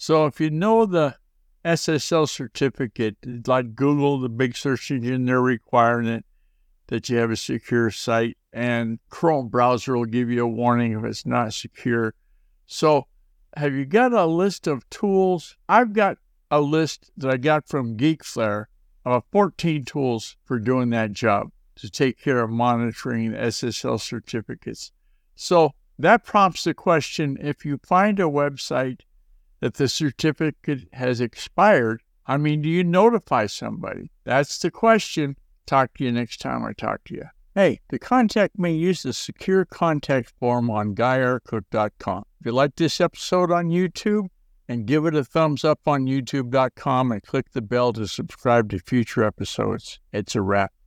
So if you know the SSL certificate, like Google, the big search engine, they're requiring it, that you have a secure site, and Chrome browser will give you a warning if it's not secure. So have you got a list of tools? I've got a list that I got from Geekflare of 14 tools for doing that job to take care of monitoring the SSL certificates. So that prompts the question, if you find a website that the certificate has expired, do you notify somebody? That's the question. Talk to you next time I talk to you. Hey, to contact me, use the secure contact form on GuyRcook.com. If you like this episode on YouTube, and give it a thumbs up on YouTube.com and click the bell to subscribe to future episodes. It's a wrap.